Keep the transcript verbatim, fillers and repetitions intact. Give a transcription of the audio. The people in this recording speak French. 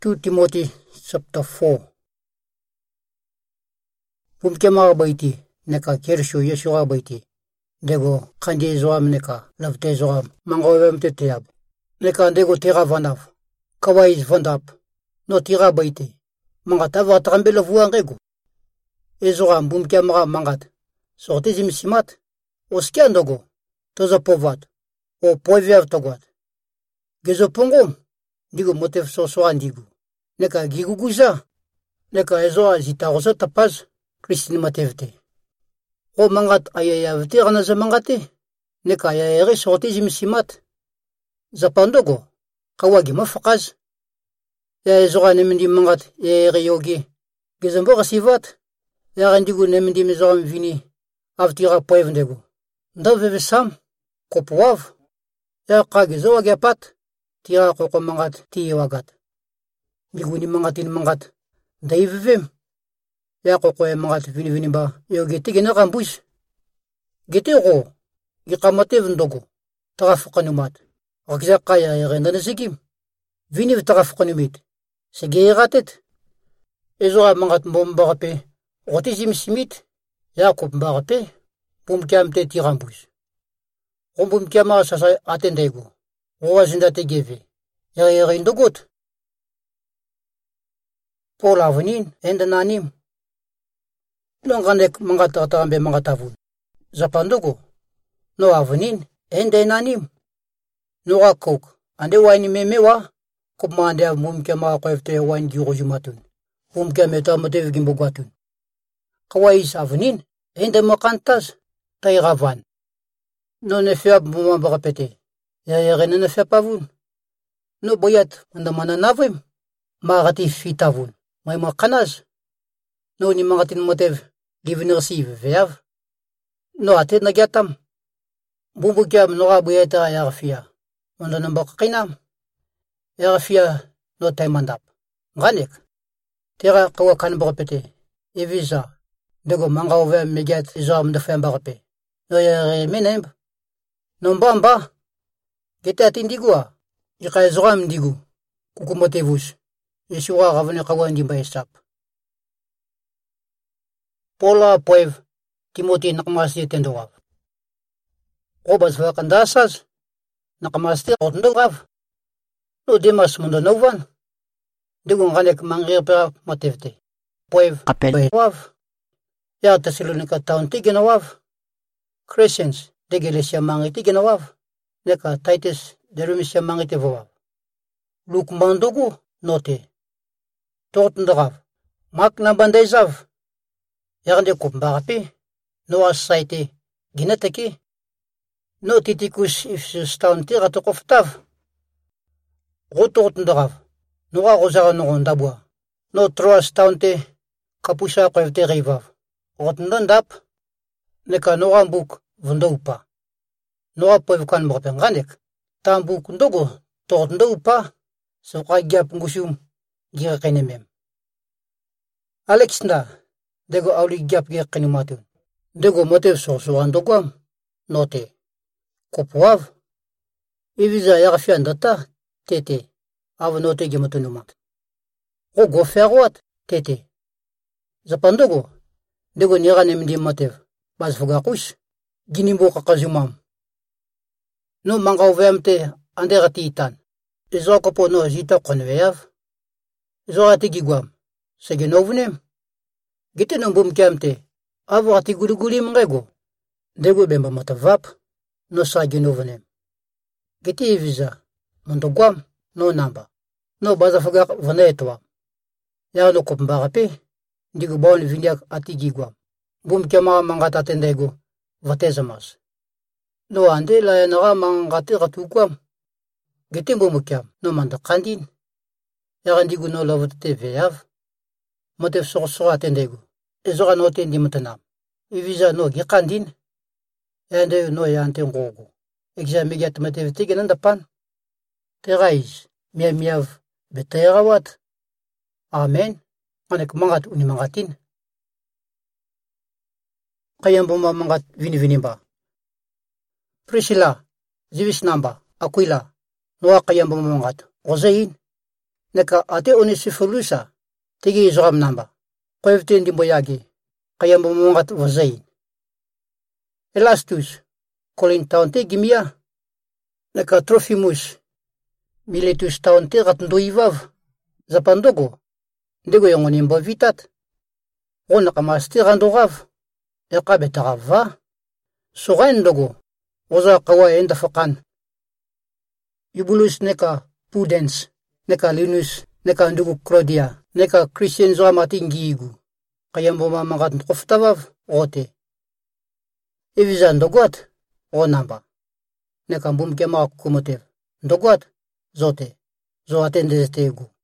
Second Timothy chapter four. Pumkema baiti neka kersho Yeshua baiti. Dego kanje zoam neka lavte zoam mangowem teteab. Neka dego tira vanav. Kawais vandap. No tira baiti. Mangat ava trambelo vuangego. Ezoam pumkema mangat. Sorti zimsimat. Oskiandogo. Toza povat. O poiviav togat. Gezo pongom. Digo motev so soan digo. Neka giguguza. Neka ezoa zitarosa tapaz. Christine matevte. O mangat ayayavte ganaza mangate. Neka ayayare sorti zimsimat. Zapandogo. Kawagi mafakaz. Ya ezoa nemindi mangat ayayare yogi. Gezamboga sivat. Ya randigo nemindi mezoam vini. Avtira poevndego. Ndaveve sam. Kopuav. Ya kagezoa gapat. Tira koko mangat tiyawagat. Diguni mangatin mangat. Daivivim. Ya koko e mangat vini vini ba. Yo gete gena kambus. Gete ro. Gikamate vendogo. Tarafukanumat. Akza kaya e rendana sigim. Vini tarafukanumit. Sege ratet. Ezo mangat bombarape. Rotizim simit. Ya kop mbarape. Bumkamte tirambus. Rombumkama sasa atendego. Oazinda te geve. Ya ya indogot. Pour l'avenir, endananim. Longanek mangata tambe mangatavun. Zapandogo. No avenir, endenanim. No akok. Ande wine memewa. Kumande mumkema kwefte wine girojumatun. Mumkeme tamotev gimbogatun. Kawais avenir, endemakantas. Tairavan. Non ne fait pas me répéter. Ya ya rien ne fait pas vous. No boyat mandamana navim. Marati fitavun. Mai makanaz. No ni mangatin motev. Divinir si vev. No atet nagatam. Bumbukiam no boyata yarfia. Mandanam bakakinam. Yarfia no taimandap. Ganek. Tera kawakan répéter. Evisa. Dego manga ove megat izam de fem barpe. No ya menem. Non bamba. Gete atindigua. Ika ezram digu. Kukumotevus. Yeshua ravene kawandi baestap. Pola poev. Timothy nakamasi tendorav. Robas vakandasas. Nakamasti orndorav. No demas mundonovan. Digun ganek mangirpera motevte. Poev. Appel. Wav. Ya Thessalonica town tigenowav. Christians. Degelesia mangiti genowav. Neka Titus derumisia mangite voav. Luk mandogu note. Tortendrav. Mak na bandaizav. Yarde kumbarapi. No asaite. Ginateki. No titikus if staunti ratokoftav. Rotortendrav. No a rosara no ndabwa. No troa staunte. Kapusa kwevte rivav. Rotendandap. Neka no rambuk vundoupa. No apoivkan morpenganek. Tambuk ndogo. Tortendoupa. Soka gyap ngusum. Gira kenemem. Alexna. Dego auli gyap gira kenumatun. Dego motev sorso andogwam. Note. Kopuav. Iviza yarfian data. Tete. Ava note gematunumat. O goferwat. Tete. Zapandogo. Dego niranem di motev. Basfugakush. Ginimbo kakazumam. No manga ovemte anderatitan. Izo kapo no zita konveav. Izo ati gigwam. Segenovnem. Gite no bumkemte. Avo ati guluguli mrego. Dego bemba matavap. No sagenovnem. Gite iviza. Mondogwam. No namba. No bazafagak vanetwa. Ya no kumbarape. Digo bon vinyak ati gigwam. Bumkema mangata tendego. Vatezamas. No ande la naga mangati ratukwam. Getimbo mukyam. No manda kandin. Yarandigu no lavate veav. Motev sorso atendego. Ezora no tendi mutanam. Iviza no gikandin. Yande no yante ngogo. Examigat motev tigenanda pan. Terais. Mia miav. Beterawat. Amen. Manek mangat unimangatin. Kayang bumamangat vini-vinimba. Priscilla, Zivis namba, Aquila, Noa kayang bumamangat, Rosain, neka ate Onesifolusa tigi zoam namba. Kwevten di boyagi kaya mamungat wazain. Elastus kolin taunte gimia neka Trophimus Miletus taunte gatndoivav zapandogo ndego yongonimbo vitat ona kamasti gandogav yaqabe tagava sugain dogo oza qawa enda faqan Eubulus neka Pudens neka Linus neka ndugu Claudia neka Christian zoamati ngigu kaya mboma magat qoftavav ote Evizan dogot onamba neka mbum kema kumotev dogot zote zo atende tegu